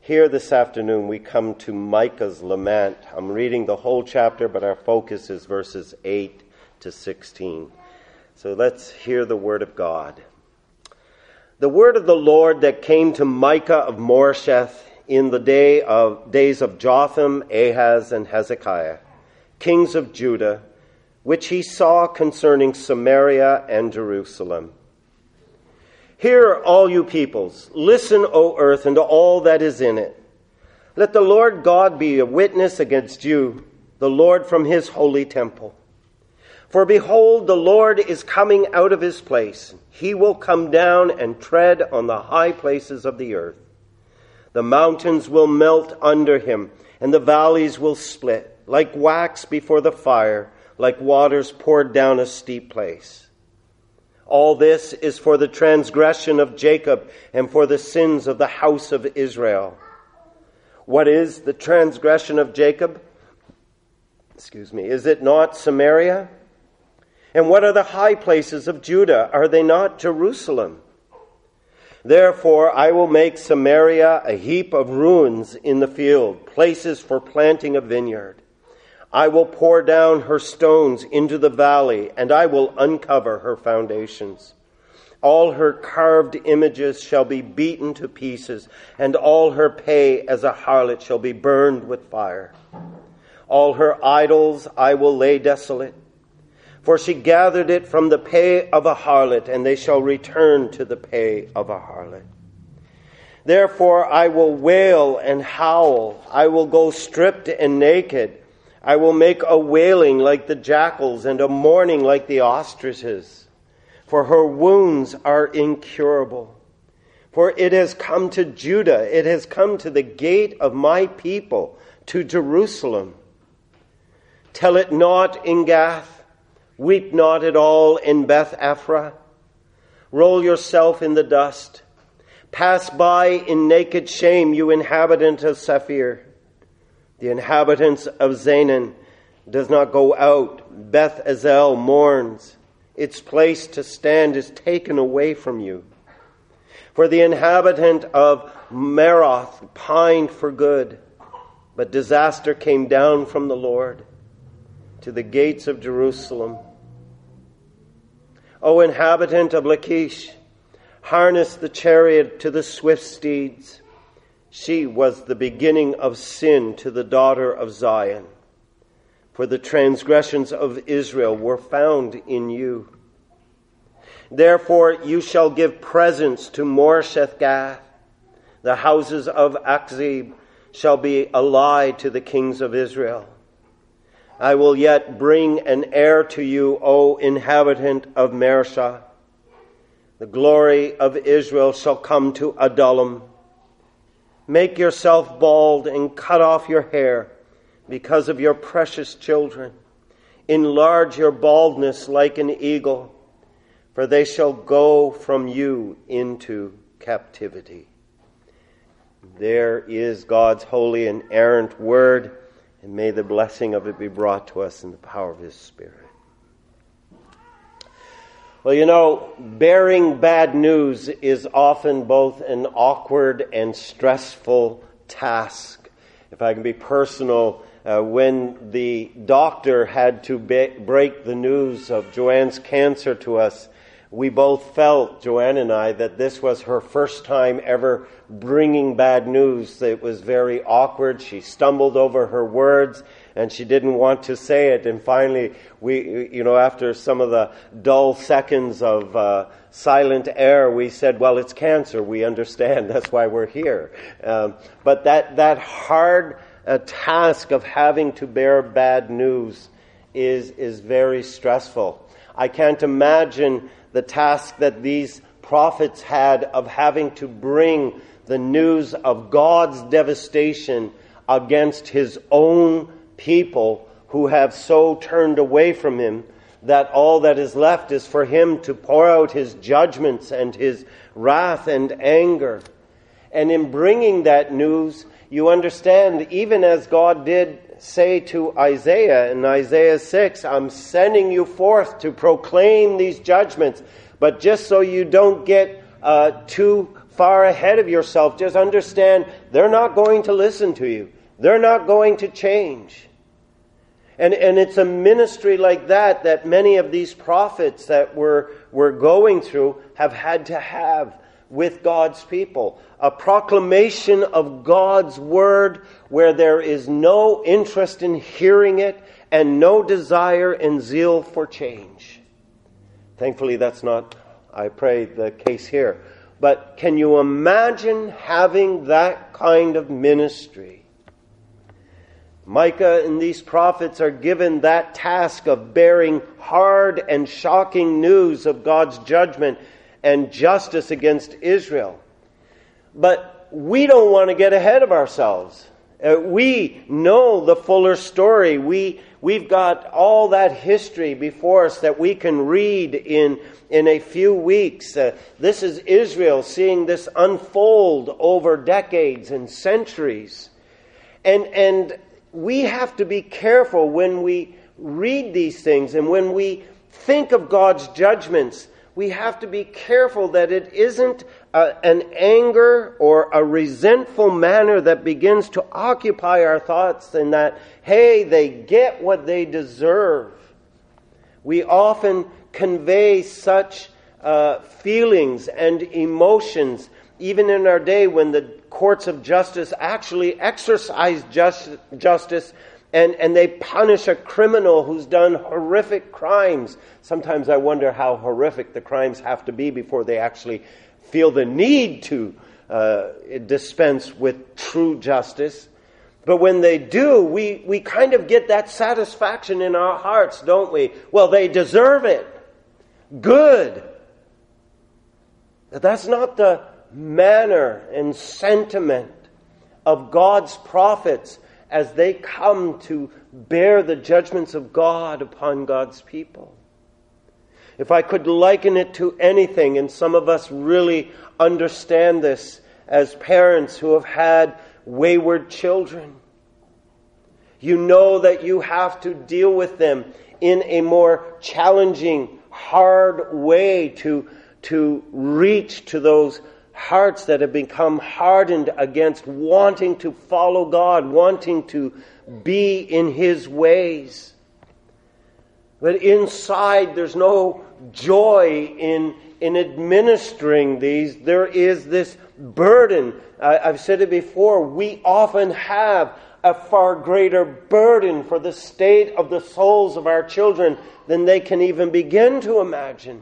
Here this afternoon we come to Micah's lament. I'm reading the whole chapter, but our focus is verses 8 to 16. So let's hear the word of God. The word of the Lord that came to Micah of Moresheth in the days of Jotham, Ahaz, and Hezekiah, kings of Judah, which he saw concerning Samaria and Jerusalem. Hear, all you peoples, listen, O earth, and all that is in it. Let the Lord God be a witness against you, the Lord from his holy temple. For behold, the Lord is coming out of his place. He will come down and tread on the high places of the earth. The mountains will melt under him, and the valleys will split, like wax before the fire, like waters poured down a steep place. All this is for the transgression of Jacob and for the sins of the house of Israel. What is the transgression of Jacob? Is it not Samaria? And what are the high places of Judah? Are they not Jerusalem? Therefore I will make Samaria a heap of ruins in the field, places for planting a vineyard. I will pour down her stones into the valley, and I will uncover her foundations. All her carved images shall be beaten to pieces, and all her pay as a harlot shall be burned with fire. All her idols I will lay desolate, for she gathered it from the pay of a harlot, and they shall return to the pay of a harlot. Therefore I will wail and howl. I will go stripped and naked. I will make a wailing like the jackals and a mourning like the ostriches. For her wounds are incurable. For it has come to Judah. It has come to the gate of my people, to Jerusalem. Tell it not in Gath. Weep not at all in Beth Aphrah. Roll yourself in the dust. Pass by in naked shame, you inhabitant of Saphir. The inhabitants of Zanan does not go out. Beth Ezel mourns. Its place to stand is taken away from you. For the inhabitant of Maroth pined for good, but disaster came down from the Lord to the gates of Jerusalem. O inhabitant of Lachish, harness the chariot to the swift steeds. She was the beginning of sin to the daughter of Zion. For the transgressions of Israel were found in you. Therefore you shall give presents to Moresheth-Gath. The houses of Achzib shall be a lie to the kings of Israel. I will yet bring an heir to you, O inhabitant of Mareshah. The glory of Israel shall come to Adullam. Make yourself bald and cut off your hair because of your precious children. Enlarge your baldness like an eagle, for they shall go from you into captivity. There is God's holy and errant word, and may the blessing of it be brought to us in the power of his Spirit. Well, you know, bearing bad news is often both an awkward and stressful task. If I can be personal, when the doctor had to break the news of Joanne's cancer to us, we both felt, Joanne and I, that this was her first time ever bringing bad news. It was very awkward. She stumbled over her words, and she didn't want to say it. And finally, we, after some of the dull seconds of silent air, we said, well, it's cancer. We understand. That's why we're here. But that hard task of having to bear bad news is very stressful. I can't imagine the task that these prophets had of having to bring the news of God's devastation against his own people who have so turned away from him that all that is left is for him to pour out his judgments and his wrath and anger. And in bringing that news, you understand, even as God did say to Isaiah in Isaiah 6, I'm sending you forth to proclaim these judgments, but just so you don't get too far ahead of yourself. Just understand they're not going to listen to you. They're not going to change. And it's a ministry like that many of these prophets that we're going through have had to have with God's people. A proclamation of God's word where there is no interest in hearing it and no desire and zeal for change. Thankfully, that's not, I pray, the case here. But can you imagine having that kind of ministry? Micah and these prophets are given that task of bearing hard and shocking news of God's judgment and justice against Israel. But we don't want to get ahead of ourselves. We know the fuller story. We've got all that history before us that we can read in a few weeks. This is Israel seeing this unfold over decades and centuries. And we have to be careful when we read these things and when we think of God's judgments. We have to be careful that it isn't an anger or a resentful manner that begins to occupy our thoughts and that, hey, they get what they deserve. We often convey such feelings and emotions, even in our day when the courts of justice actually exercise justice and they punish a criminal who's done horrific crimes. Sometimes I wonder how horrific the crimes have to be before they actually feel the need to dispense with true justice. But when they do, we kind of get that satisfaction in our hearts, don't we? Well, they deserve it. Good. But that's not the manner and sentiment of God's prophets as they come to bear the judgments of God upon God's people. If I could liken it to anything, and some of us really understand this as parents who have had wayward children, you know that you have to deal with them in a more challenging, hard way to reach to those hearts that have become hardened against wanting to follow God, wanting to be in His ways. But inside there's no joy in administering these. There is this burden. I've said it before, we often have a far greater burden for the state of the souls of our children than they can even begin to imagine.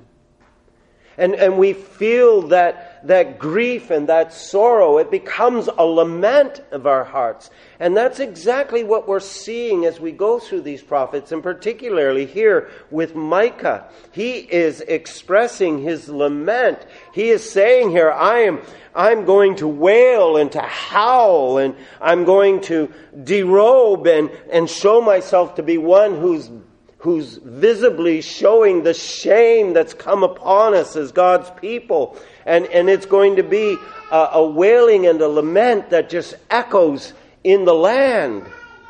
And we feel that grief and that sorrow. It becomes a lament of our hearts. And that's exactly what we're seeing as we go through these prophets, and particularly here with Micah. He is expressing his lament. He is saying here, I'm going to wail and to howl, and I'm going to derobe and show myself to be one who's visibly showing the shame that's come upon us as God's people. And it's going to be a wailing and a lament that just echoes in the land.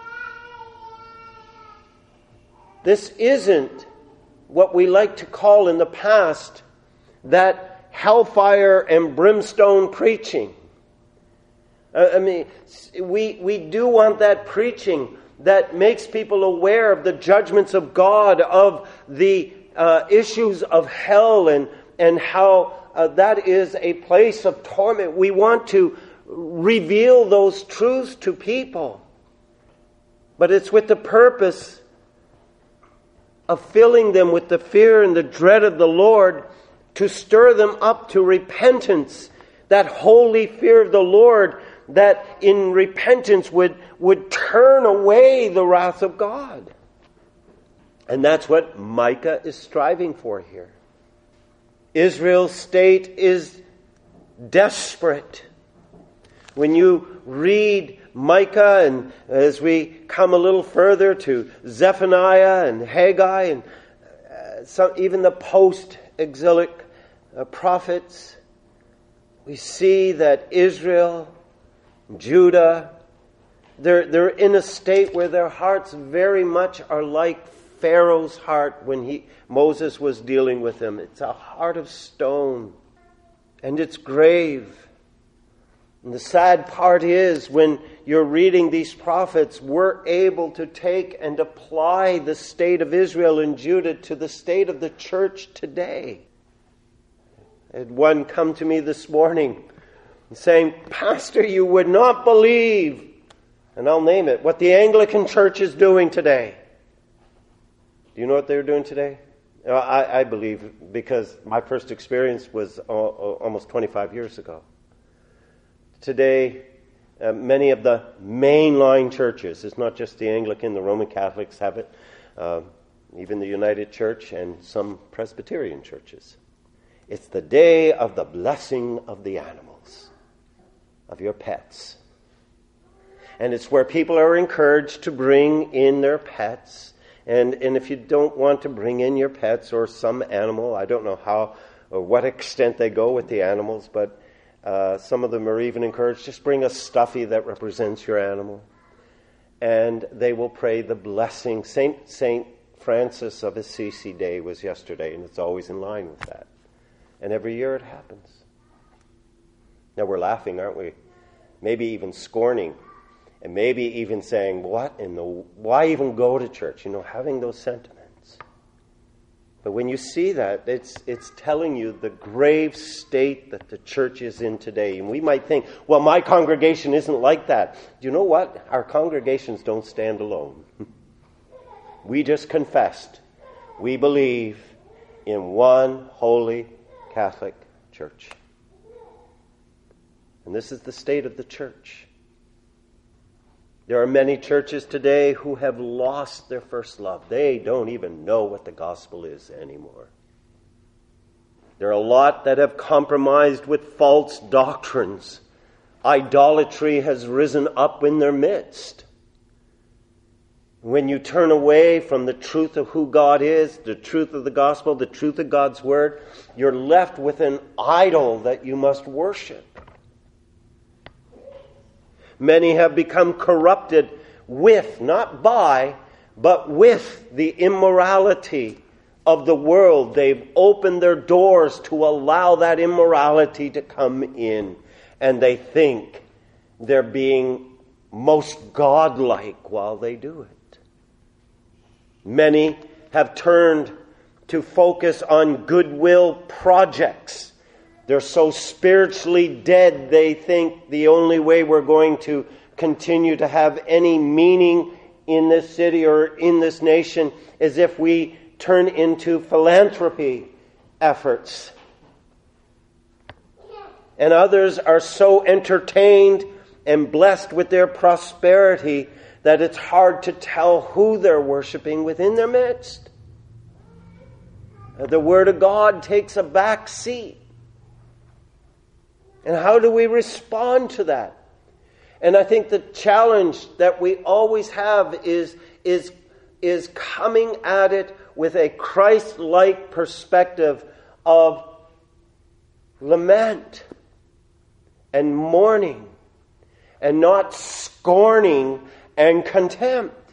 This isn't what we like to call in the past that hellfire and brimstone preaching. We do want that preaching that makes people aware of the judgments of God, of the issues of hell, and how that is a place of torment. We want to reveal those truths to people. But it's with the purpose of filling them with the fear and the dread of the Lord, to stir them up to repentance, that holy fear of the Lord that in repentance would turn away the wrath of God. And that's what Micah is striving for here. Israel's state is desperate. When you read Micah, and as we come a little further to Zephaniah and Haggai, and even the post-exilic prophets, we see that Israel, Judah, they're in a state where their hearts very much are like Pharaoh's heart when Moses was dealing with them. It's a heart of stone, and it's grave. And the sad part is, when you're reading these prophets, we're able to take and apply the state of Israel and Judah to the state of the church today. I had one come to me this morning saying, "Pastor, you would not believe," and I'll name it, "what the Anglican Church is doing today." Do you know what they're doing today? I believe, because my first experience was almost 25 years ago. Today, many of the mainline churches, it's not just the Anglican, the Roman Catholics have it, even the United Church and some Presbyterian churches. It's the day of the blessing of the animals, of your pets. And it's where people are encouraged to bring in their pets. And if you don't want to bring in your pets or some animal, I don't know how or what extent they go with the animals, but some of them are even encouraged, just bring a stuffy that represents your animal. And they will pray the blessing. Saint Francis of Assisi Day was yesterday, and it's always in line with that. And every year it happens. Now we're laughing, aren't we? Maybe even scorning. And maybe even saying, why even go to church? Having those sentiments. But when you see that, it's telling you the grave state that the church is in today. And we might think, well, my congregation isn't like that. Do you know what? Our congregations don't stand alone. We just confessed. We believe in one holy Catholic Church. And this is the state of the church. There are many churches today who have lost their first love. They don't even know what the gospel is anymore. There are a lot that have compromised with false doctrines. Idolatry has risen up in their midst. When you turn away from the truth of who God is, the truth of the gospel, the truth of God's word, you're left with an idol that you must worship. Many have become corrupted with, not by, but with the immorality of the world. They've opened their doors to allow that immorality to come in. And they think they're being most godlike while they do it. Many have turned to focus on goodwill projects. They're so spiritually dead, they think the only way we're going to continue to have any meaning in this city or in this nation is if we turn into philanthropy efforts. And others are so entertained and blessed with their prosperity that it's hard to tell who they're worshiping within their midst. The Word of God takes a back seat. And how do we respond to that? And I think the challenge that we always have is coming at it with a Christ-like perspective of lament and mourning and not scorning and contempt.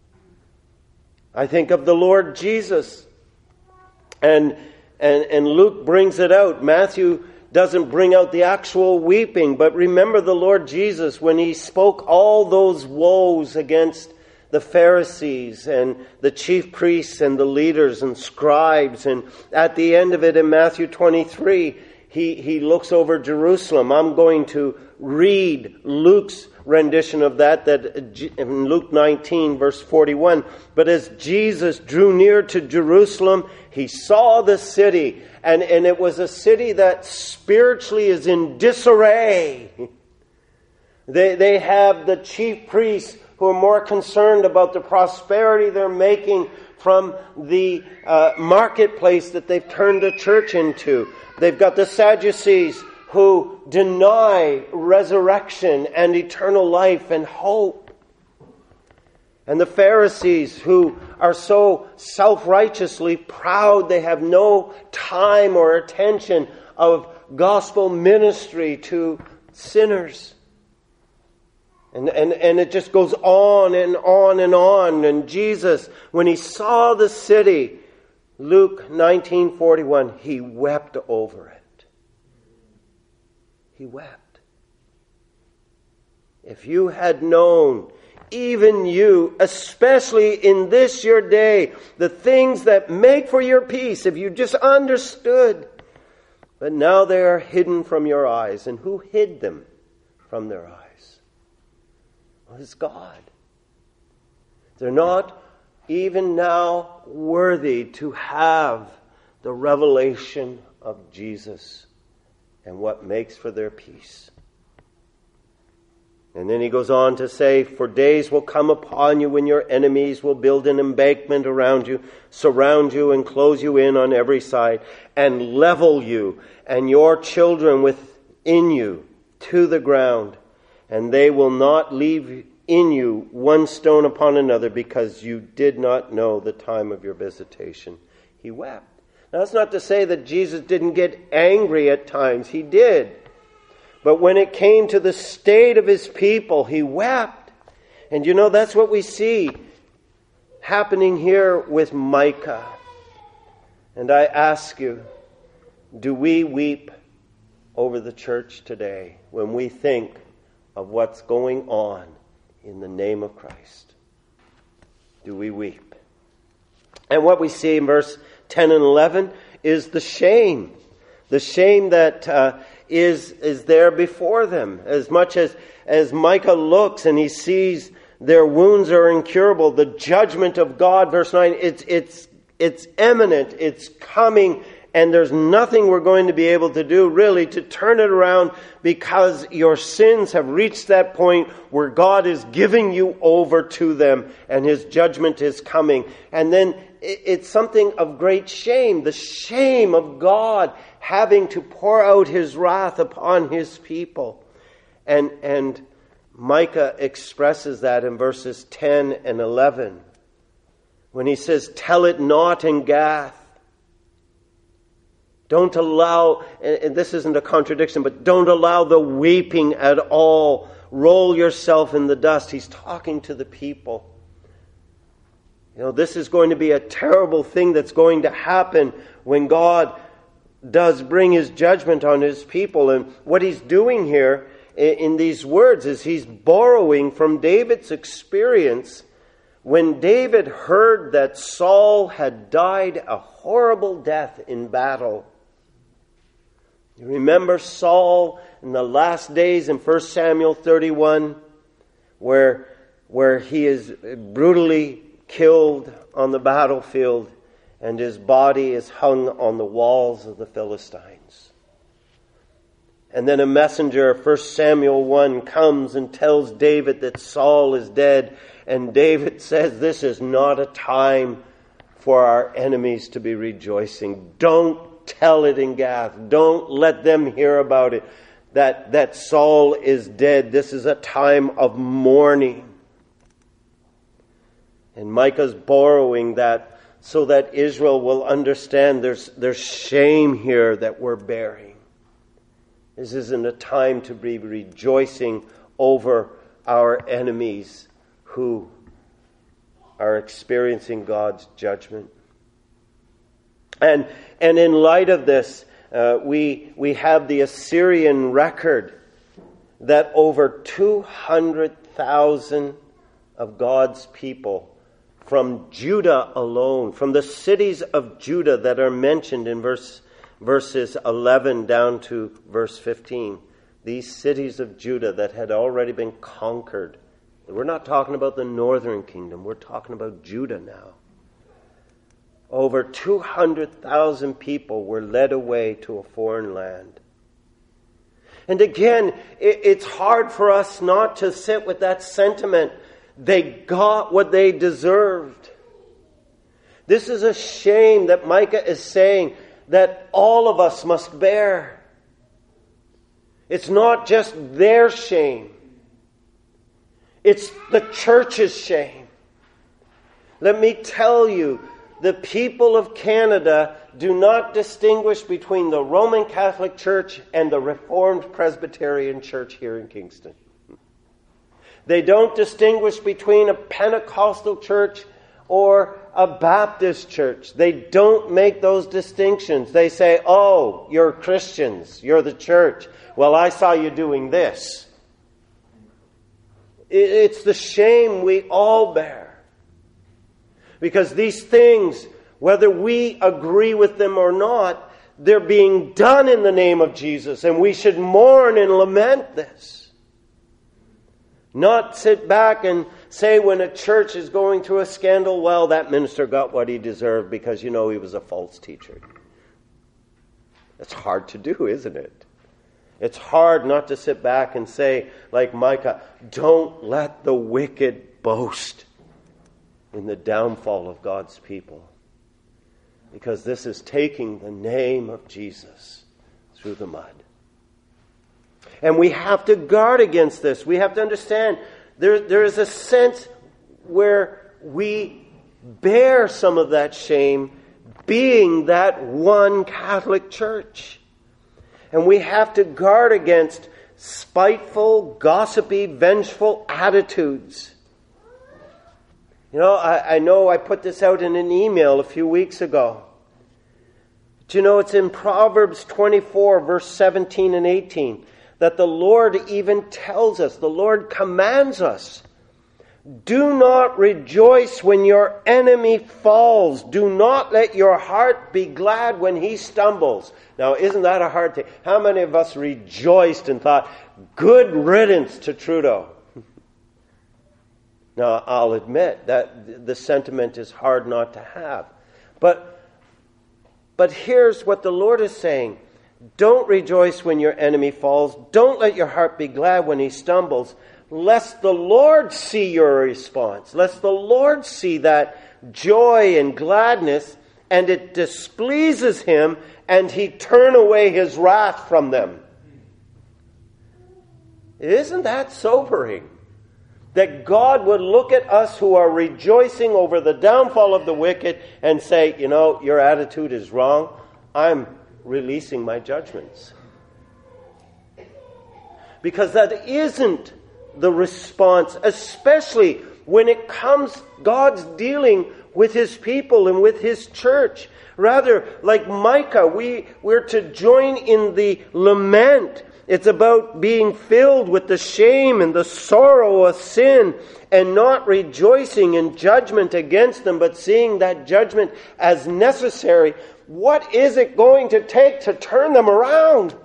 I think of the Lord Jesus, and Luke brings it out. Matthew doesn't bring out the actual weeping, but remember the Lord Jesus when he spoke all those woes against the Pharisees and the chief priests and the leaders and scribes. And at the end of it in Matthew 23, he looks over Jerusalem. I'm going to read Luke's rendition of that in Luke 19, verse 41. But as Jesus drew near to Jerusalem, he saw the city, and it was a city that spiritually is in disarray. They have the chief priests who are more concerned about the prosperity they're making from the marketplace that they've turned the church into. They've got the Sadducees who deny resurrection and eternal life and hope. And the Pharisees who are so self-righteously proud they have no time or attention of gospel ministry to sinners. And it just goes on and on and on. And Jesus, when he saw the city, Luke 19:41, he wept over it. He wept. if you had known, even you, especially in this your day, the things that make for your peace, if you just understood. But now they are hidden from your eyes. And who hid them from their eyes? Well, it's God. They're not even now worthy to have the revelation of Jesus and what makes for their peace. And then he goes on to say, for days will come upon you when your enemies will build an embankment around you, surround you and close you in on every side, and level you and your children within you to the ground. And they will not leave in you one stone upon another, because you did not know the time of your visitation. He wept. Now, that's not to say that Jesus didn't get angry at times. He did. But when it came to the state of his people, he wept. And you know, that's what we see happening here with Micah. And I ask you, do we weep over the church today when we think of what's going on in the name of Christ? Do we weep? And what we see in verse 10 and 11 is the shame. The shame that is there before them. As much as Micah looks and he sees their wounds are incurable, the judgment of God, verse 9, it's imminent, it's coming, and there's nothing we're going to be able to do really to turn it around, because your sins have reached that point where God is giving you over to them and his judgment is coming. And then it's something of great shame, the shame of God having to pour out his wrath upon his people. And Micah expresses that in verses 10 and 11 when he says, tell it not in Gath. Don't allow, and this isn't a contradiction, but don't allow the weeping at all. Roll yourself in the dust. He's talking to the people. You know, this is going to be a terrible thing that's going to happen when God does bring his judgment on his people. And what he's doing here in these words is he's borrowing from David's experience when David heard that Saul had died a horrible death in battle. You remember Saul in the last days in 1 Samuel 31, where he is brutally killed on the battlefield and his body is hung on the walls of the Philistines. And then a messenger of 1 Samuel 1 comes and tells David that Saul is dead. And David says, this is not a time for our enemies to be rejoicing. Don't tell it in Gath. Don't let them hear about it, that Saul is dead. This is a time of mourning. And Micah's borrowing that so that Israel will understand there's shame here that we're bearing. This isn't a time to be rejoicing over our enemies who are experiencing God's judgment. And in light of this, we have the Assyrian record that over 200,000 of God's people from Judah alone, from the cities of Judah that are mentioned in verses 11 down to verse 15, these cities of Judah that had already been conquered. We're not talking about the northern kingdom. We're talking about Judah now. Over 200,000 people were led away to a foreign land. And again, it's hard for us not to sit with that sentiment. They got what they deserved. This is a shame that Micah is saying that all of us must bear. It's not just their shame. It's the church's shame. Let me tell you, the people of Canada do not distinguish between the Roman Catholic Church and the Reformed Presbyterian Church here in Kingston. They don't distinguish between a Pentecostal church or a Baptist church. They don't make those distinctions. They say, oh, you're Christians, you're the church. Well, I saw you doing this. It's the shame we all bear. Because these things, whether we agree with them or not, they're being done in the name of Jesus, and we should mourn and lament this. Not sit back and say when a church is going through a scandal, well, that minister got what he deserved because, he was a false teacher. It's hard to do, isn't it? It's hard not to sit back and say, like Micah, don't let the wicked boast in the downfall of God's people. Because this is taking the name of Jesus through the mud. And we have to guard against this. We have to understand there is a sense where we bear some of that shame being that one Catholic Church. And we have to guard against spiteful, gossipy, vengeful attitudes. I know I put this out in an email a few weeks ago. But it's in Proverbs 24, verse 17 and 18, that the Lord even tells us, the Lord commands us, do not rejoice when your enemy falls. Do not let your heart be glad when he stumbles. Now, isn't that a hard thing? How many of us rejoiced and thought, good riddance to Trudeau? Now, I'll admit that the sentiment is hard not to have. But here's what the Lord is saying. Don't rejoice when your enemy falls. Don't let your heart be glad when he stumbles, lest the Lord see your response. Lest the Lord see that joy and gladness, and it displeases him, and he turn away his wrath from them. Isn't that sobering? That God would look at us who are rejoicing over the downfall of the wicked and say, your attitude is wrong. I'm releasing my judgments. Because that isn't the response, especially when it comes, God's dealing with his people and with his church. Rather, like Micah, we're to join in the lament. It's about being filled with the shame and the sorrow of sin and not rejoicing in judgment against them, but seeing that judgment as necessary. What is it going to take to turn them around?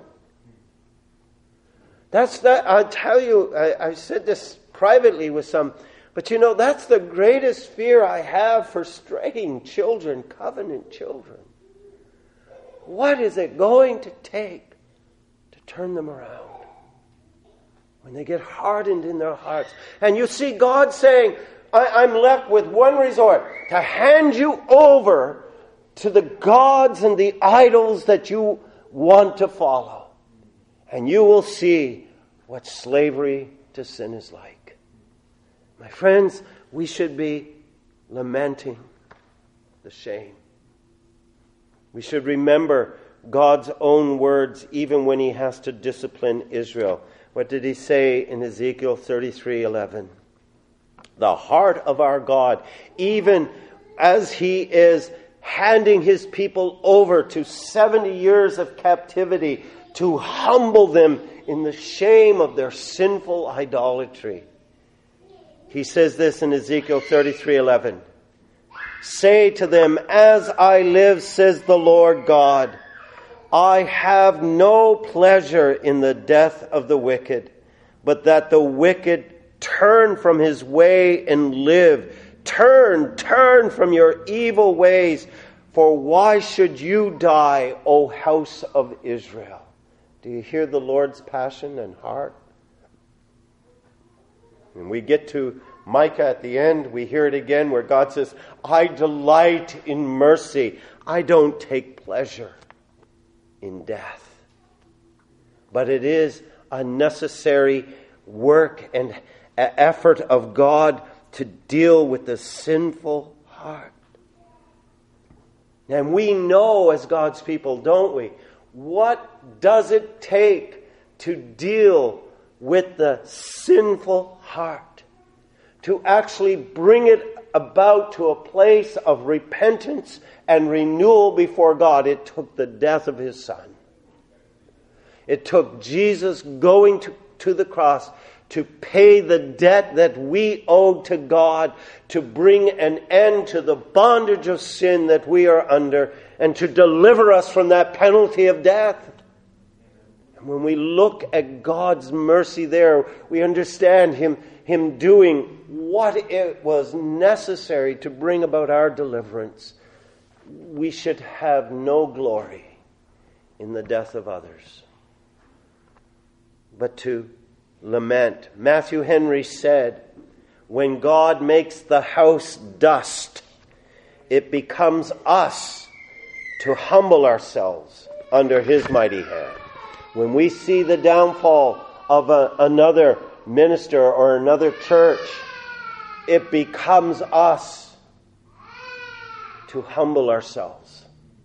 I'll tell you, I said this privately with some, but that's the greatest fear I have for straying children, covenant children. What is it going to take to turn them around when they get hardened in their hearts? And you see God saying, I'm left with one resort, to hand you over to the gods and the idols that you want to follow. And you will see what slavery to sin is like. My friends, we should be lamenting the shame. We should remember God's own words even when he has to discipline Israel. What did he say in Ezekiel 33:11? The heart of our God, even as he is handing his people over to 70 years of captivity to humble them in the shame of their sinful idolatry. He says this in Ezekiel 33:11. Say to them, as I live, says the Lord God, I have no pleasure in the death of the wicked, but that the wicked turn from his way and live. Turn from your evil ways, for why should you die, O house of Israel? Do you hear the Lord's passion and heart? When we get to Micah at the end, we hear it again where God says, I delight in mercy. I don't take pleasure in death. But it is a necessary work and effort of God to deal with the sinful heart. And we know as God's people, don't we? What does it take to deal with the sinful heart? To actually bring it about to a place of repentance and renewal before God. It took the death of his Son. It took Jesus going to the cross to pay the debt that we owed to God, to bring an end to the bondage of sin that we are under, and to deliver us from that penalty of death. And when we look at God's mercy there, we understand Him doing what it was necessary to bring about our deliverance. We should have no glory in the death of others, but to lament. Matthew Henry said, when God makes the house dust, it becomes us to humble ourselves under His mighty hand. When we see the downfall of another minister or another church, it becomes us to humble ourselves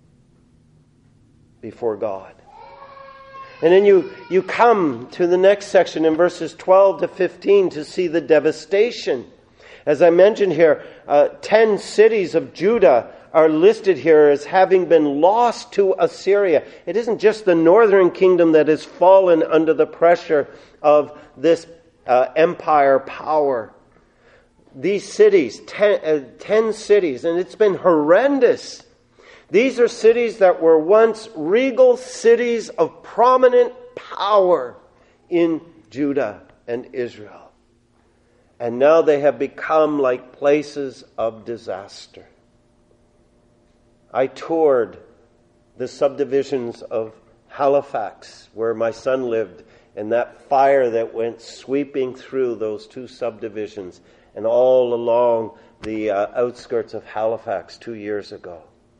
before God. And then you come to the next section in verses 12 to 15 to see the devastation. As I mentioned here, 10 cities of Judah are listed here as having been lost to Assyria. It isn't just the northern kingdom that has fallen under the pressure of this empire power. These cities, 10 cities, and it's been horrendous. These are cities that were once regal cities of prominent power in Judah and Israel. And now they have become like places of disaster. I toured the subdivisions of Halifax, where my son lived, and that fire that went sweeping through those two subdivisions and all along the outskirts of Halifax 2 years ago.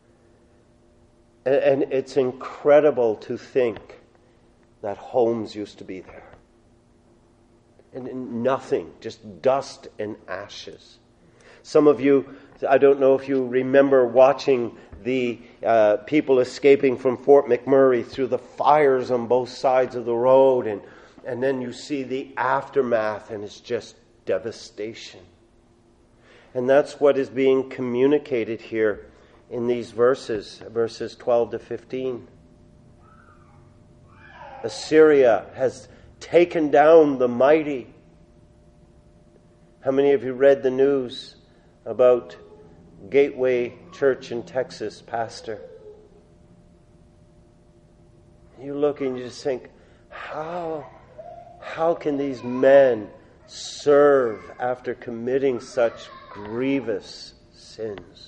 And it's incredible to think that homes used to be there. And nothing, just dust and ashes. Some of you, I don't know if you remember watching the people escaping from Fort McMurray through the fires on both sides of the road. And then you see the aftermath, and it's just devastation. And that's what is being communicated here in these verses 12 to 15. Assyria has taken down the mighty. How many of you read the news about Gateway Church in Texas, pastor? You look and you just think, how can these men serve after committing such grievous sins?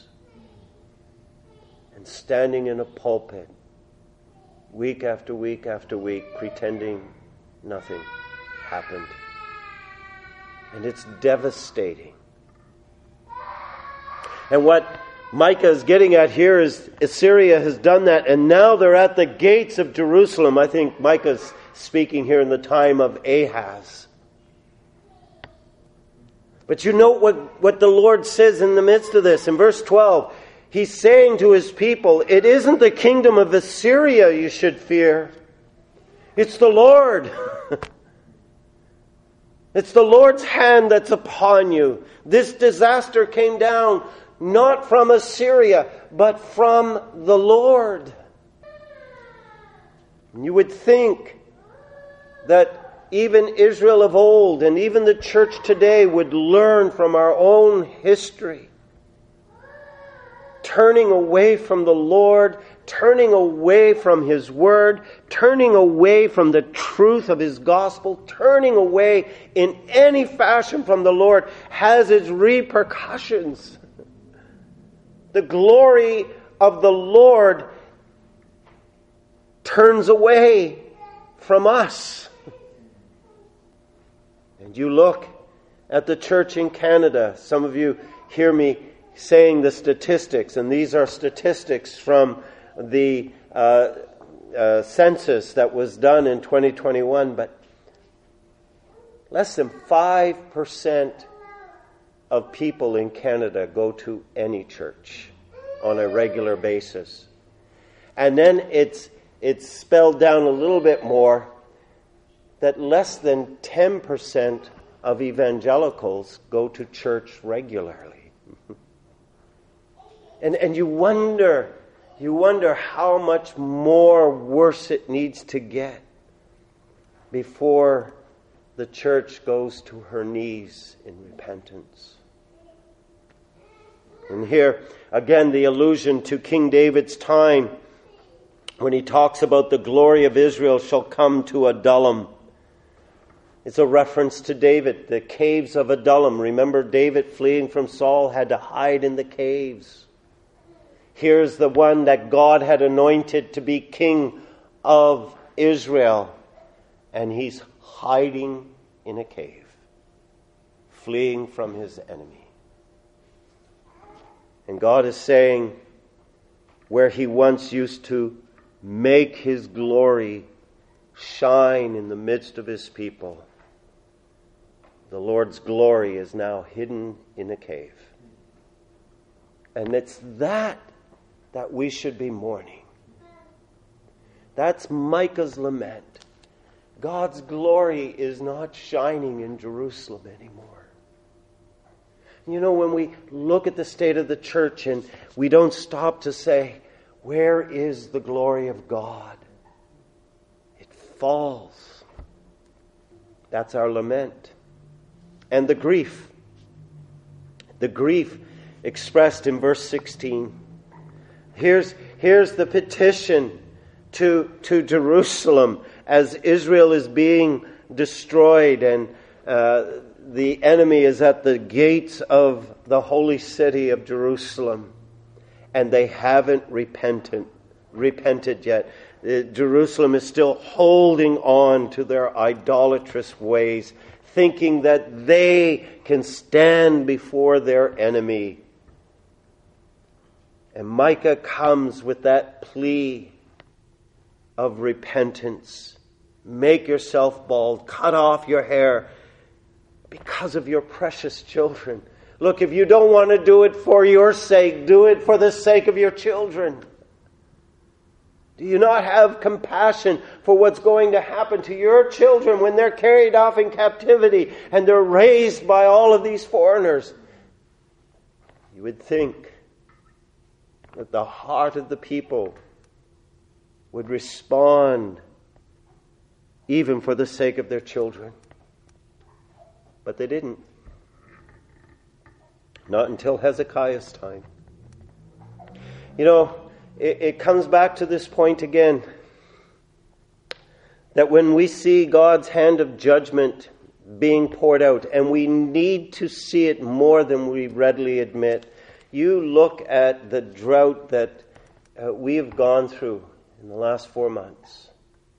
And standing in a pulpit week after week after week, pretending nothing happened. And it's devastating. And what Micah is getting at here is Assyria has done that, and now they're at the gates of Jerusalem. I think Micah's speaking here in the time of Ahaz. But you know what the Lord says in the midst of this. In verse 12, He's saying to His people, it isn't the kingdom of Assyria you should fear. It's the Lord. It's the Lord's hand that's upon you. This disaster came down not from Assyria, but from the Lord. And you would think that even Israel of old and even the church today would learn from our own history. Turning away from the Lord, turning away from His Word, turning away from the truth of His gospel, turning away in any fashion from the Lord has its repercussions. The glory of the Lord turns away from us. And you look at the church in Canada. Some of you hear me saying the statistics, and these are statistics from the census that was done in 2021, but less than 5% of people in Canada go to any church on a regular basis. And then it's spelled down a little bit more that less than 10% of evangelicals go to church regularly. And you wonder how much more worse it needs to get before the church goes to her knees in repentance. And here, again, the allusion to King David's time when he talks about the glory of Israel shall come to Adullam. It's a reference to David, the caves of Adullam. Remember, David fleeing from Saul had to hide in the caves. Here's the one that God had anointed to be king of Israel. And he's hiding in a cave, fleeing from his enemy. And God is saying, where he once used to make his glory shine in the midst of his people, the Lord's glory is now hidden in a cave. And it's that we should be mourning. That's Micah's lament. God's glory is not shining in Jerusalem anymore. You know, when we look at the state of the church and we don't stop to say, where is the glory of God? It falls. That's our lament. And the grief expressed in verse 16. Here's the petition to Jerusalem as Israel is being destroyed and the enemy is at the gates of the holy city of Jerusalem, and they haven't repented yet. Jerusalem is still holding on to their idolatrous ways, thinking that they can stand before their enemy. And Micah comes with that plea of repentance. Make yourself bald, cut off your hair, because of your precious children. Look, if you don't want to do it for your sake, do it for the sake of your children. Do you not have compassion for what's going to happen to your children when they're carried off in captivity and they're raised by all of these foreigners? You would think that the heart of the people would respond even for the sake of their children. But they didn't. Not until Hezekiah's time. You know, it comes back to this point again, that when we see God's hand of judgment being poured out, and we need to see it more than we readily admit. You look at the drought that we have gone through in the last 4 months,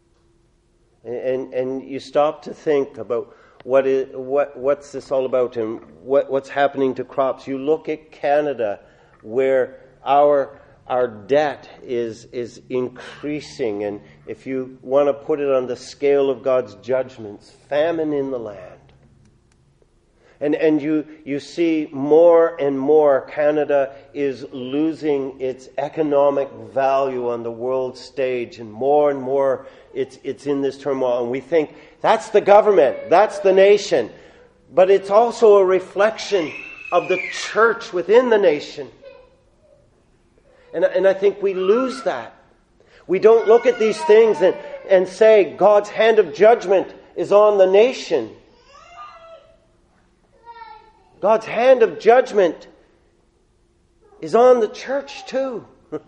and you stop to think about what's this all about and what's happening to crops. You look at Canada, where our debt is increasing, and if you want to put it on the scale of God's judgments, famine in the land. And you see more and more Canada is losing its economic value on the world stage, and more it's in this turmoil. And we think, that's the government, that's the nation. But it's also a reflection of the church within the nation. And I think we lose that. We don't look at these things and say God's hand of judgment is on the nation. God's hand of judgment is on the church too.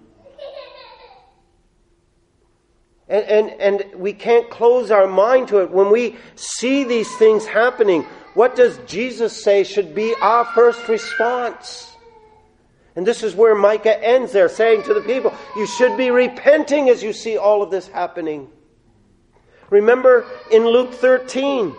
And we can't close our mind to it. When we see these things happening, what does Jesus say should be our first response? And this is where Micah ends there, saying to the people, you should be repenting as you see all of this happening. Remember in Luke 13,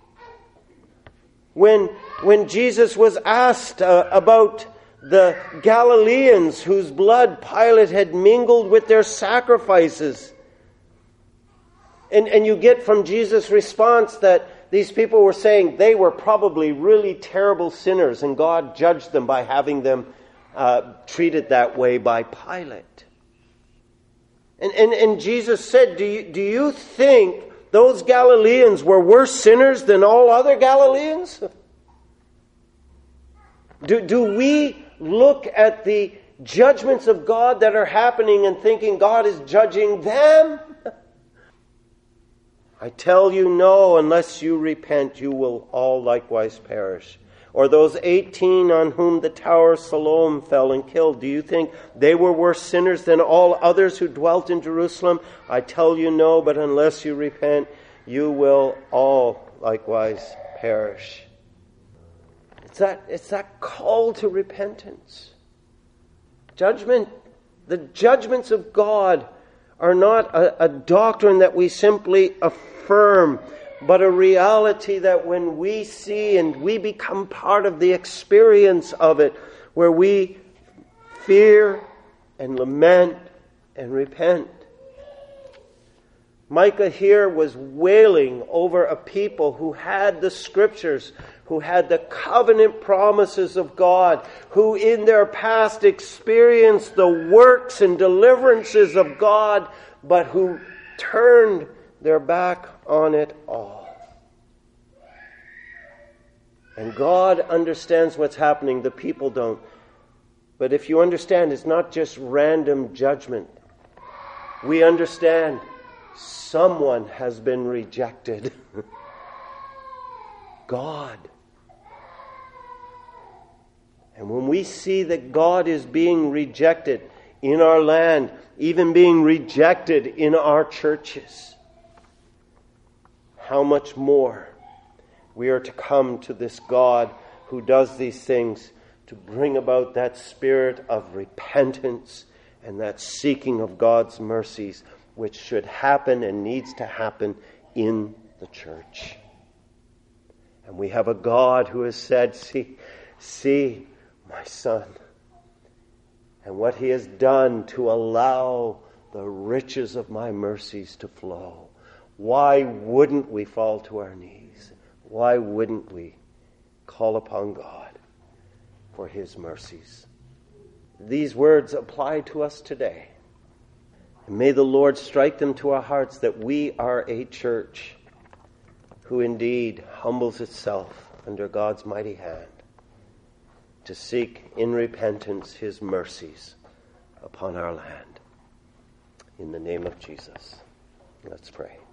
when Jesus was asked about the Galileans whose blood Pilate had mingled with their sacrifices. And you get from Jesus' response that these people were saying they were probably really terrible sinners, and God judged them by having them treated that way by Pilate. And Jesus said, do you think those Galileans were worse sinners than all other Galileans? Do we look at the judgments of God that are happening and thinking God is judging them? I tell you, no, unless you repent, you will all likewise perish. Or those 18 on whom the Tower of Siloam fell and killed, do you think they were worse sinners than all others who dwelt in Jerusalem? I tell you, no, but unless you repent, you will all likewise perish. It's that call to repentance. Judgment, the judgments of God are not a doctrine that we simply affirm, but a reality that when we see and we become part of the experience of it, where we fear and lament and repent. Micah here was wailing over a people who had the Scriptures, who had the covenant promises of God, who in their past experienced the works and deliverances of God, but who turned their back on it all. And God understands what's happening. The people don't. But if you understand, it's not just random judgment. We understand someone has been rejected. God. And when we see that God is being rejected in our land, even being rejected in our churches, how much more we are to come to this God who does these things to bring about that spirit of repentance and that seeking of God's mercies, which should happen and needs to happen in the church. And we have a God who has said, see my son, and what he has done to allow the riches of my mercies to flow. Why wouldn't we fall to our knees? Why wouldn't we call upon God for his mercies? These words apply to us today. And may the Lord strike them to our hearts that we are a church who indeed humbles itself under God's mighty hand to seek in repentance his mercies upon our land. In the name of Jesus, let's pray.